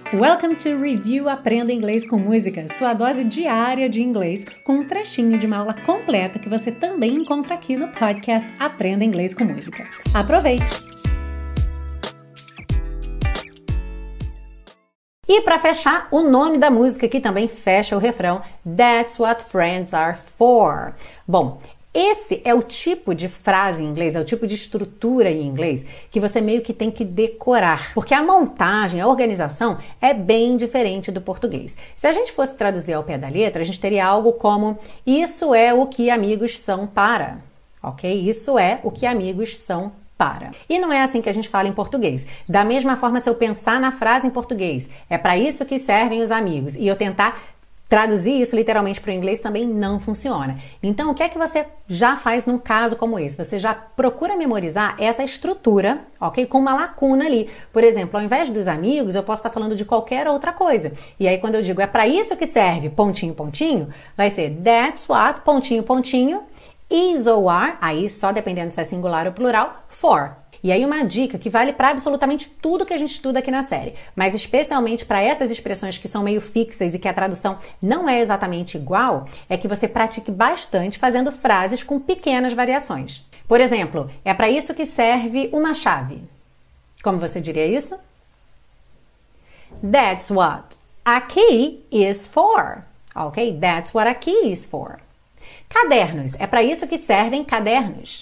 Welcome to Review Aprenda Inglês com Música, sua dose diária de inglês com um trechinho de uma aula completa que você também encontra aqui no podcast Aprenda Inglês com Música. Aproveite! E para fechar, o nome da música que também fecha o refrão, That's What Friends Are For. Bom, esse é o tipo de frase em inglês, é o tipo de estrutura em inglês que você meio que tem que decorar, porque a montagem, a organização é bem diferente do português. Se a gente fosse traduzir ao pé da letra, a gente teria algo como isso é o que amigos são para, ok? Isso é o que amigos são para. E não é assim que a gente fala em português. Da mesma forma, se eu pensar na frase em português, é para isso que servem os amigos, e eu tentar traduzir isso literalmente para o inglês também não funciona. Então, o que é que você já faz num caso como esse? Você já procura memorizar essa estrutura, ok? Com uma lacuna ali. Por exemplo, ao invés dos amigos, eu posso estar falando de qualquer outra coisa. E aí, quando eu digo é para isso que serve, pontinho, pontinho, vai ser that's what, pontinho, pontinho, is ou are, aí só dependendo se é singular ou plural, for. E aí uma dica que vale para absolutamente tudo que a gente estuda aqui na série, mas especialmente para essas expressões que são meio fixas e que a tradução não é exatamente igual, é que você pratique bastante fazendo frases com pequenas variações. Por exemplo, é para isso que serve uma chave. Como você diria isso? That's what a key is for. Ok? That's what a key is for. Cadernos. É para isso que servem cadernos.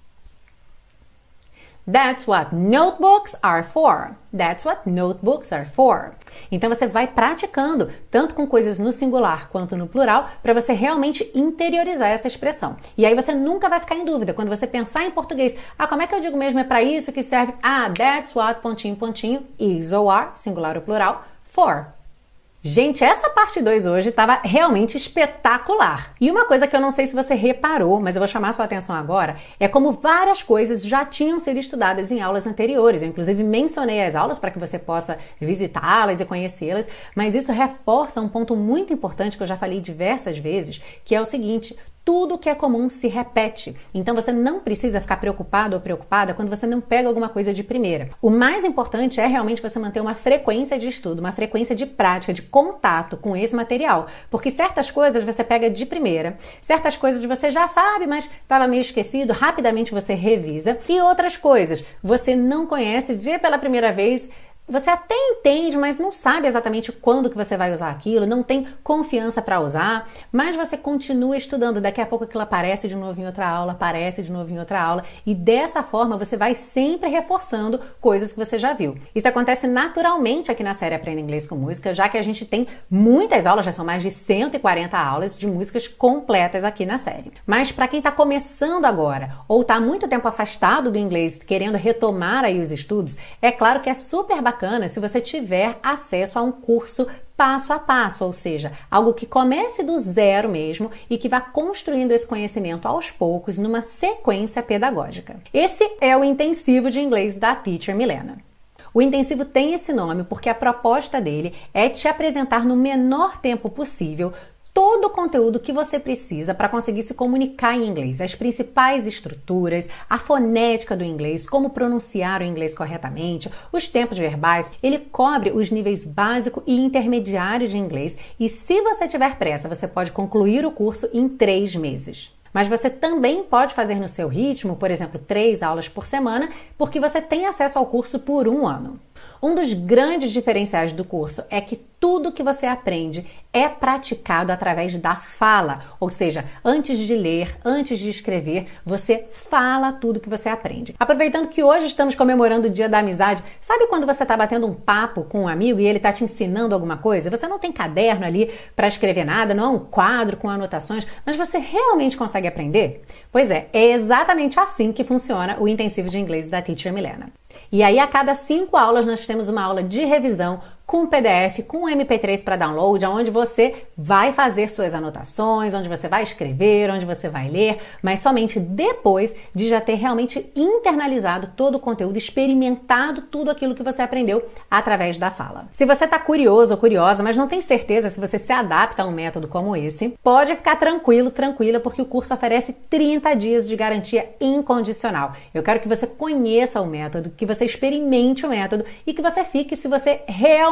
That's what notebooks are for. That's what notebooks are for. Então você vai praticando, tanto com coisas no singular quanto no plural, para você realmente interiorizar essa expressão. E aí você nunca vai ficar em dúvida. Quando você pensar em português, como é que eu digo mesmo? É para isso que serve? That's what, pontinho, pontinho, is ou are, singular ou plural, for. Gente, essa parte 2 hoje estava realmente espetacular. E uma coisa que eu não sei se você reparou, mas eu vou chamar sua atenção agora, é como várias coisas já tinham sido estudadas em aulas anteriores. Eu, inclusive, mencionei as aulas para que você possa visitá-las e conhecê-las, mas isso reforça um ponto muito importante que eu já falei diversas vezes, que é o seguinte: tudo que é comum se repete. Então você não precisa ficar preocupado ou preocupada quando você não pega alguma coisa de primeira. O mais importante é realmente você manter uma frequência de estudo, uma frequência de prática, de contato com esse material. Porque certas coisas você pega de primeira, certas coisas você já sabe, mas estava meio esquecido, rapidamente você revisa. E outras coisas você não conhece, vê pela primeira vez, você até entende, mas não sabe exatamente quando que você vai usar aquilo, não tem confiança para usar, mas você continua estudando. Daqui a pouco aquilo aparece de novo em outra aula, aparece de novo em outra aula, e dessa forma você vai sempre reforçando coisas que você já viu. Isso acontece naturalmente aqui na série Aprenda Inglês com Música, já que a gente tem muitas aulas, já são mais de 140 aulas de músicas completas aqui na série. Mas para quem está começando agora, ou está há muito tempo afastado do inglês, querendo retomar aí os estudos, é claro que é super bacana se você tiver acesso a um curso passo a passo, ou seja, algo que comece do zero mesmo e que vá construindo esse conhecimento aos poucos numa sequência pedagógica. Esse é o intensivo de inglês da Teacher Milena. O intensivo tem esse nome porque a proposta dele é te apresentar no menor tempo possível todo o conteúdo que você precisa para conseguir se comunicar em inglês, as principais estruturas, a fonética do inglês, como pronunciar o inglês corretamente, os tempos verbais. Ele cobre os níveis básico e intermediário de inglês e, se você tiver pressa, você pode concluir o curso em 3 meses. Mas você também pode fazer no seu ritmo, por exemplo, 3 aulas por semana, porque você tem acesso ao curso por 1 ano. Um dos grandes diferenciais do curso é que tudo que você aprende é praticado através da fala, ou seja, antes de ler, antes de escrever, você fala tudo que você aprende. Aproveitando que hoje estamos comemorando o Dia da Amizade, sabe quando você está batendo um papo com um amigo e ele está te ensinando alguma coisa? Você não tem caderno ali para escrever nada, não é um quadro com anotações, mas você realmente consegue aprender? Pois é exatamente assim que funciona o intensivo de inglês da Teacher Milena. E aí, a cada 5 aulas, nós temos uma aula de revisão com PDF, com MP3 para download, onde você vai fazer suas anotações, onde você vai escrever, onde você vai ler, mas somente depois de já ter realmente internalizado todo o conteúdo, experimentado tudo aquilo que você aprendeu através da fala. Se você está curioso ou curiosa, mas não tem certeza se você se adapta a um método como esse, pode ficar tranquilo, tranquila, porque o curso oferece 30 dias de garantia incondicional. Eu quero que você conheça o método, que você experimente o método e que você fique se você realmente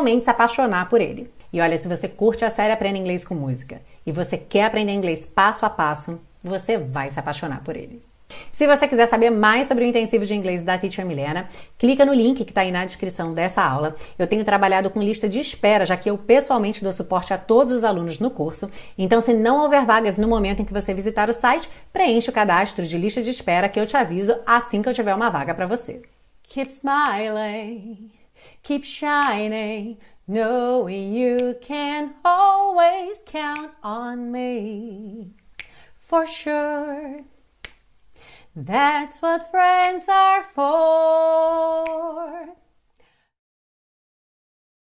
realmente se apaixonar por ele. E olha, se você curte a série Aprenda Inglês com Música e você quer aprender inglês passo a passo, você vai se apaixonar por ele. Se você quiser saber mais sobre o intensivo de inglês da Teacher Milena, clica no link que está aí na descrição dessa aula. Eu tenho trabalhado com lista de espera, já que eu pessoalmente dou suporte a todos os alunos no curso. Então, se não houver vagas no momento em que você visitar o site, preencha o cadastro de lista de espera que eu te aviso assim que eu tiver uma vaga para você. Keep smiling, keep shining, knowing you can always count on me. For sure. That's what friends are for.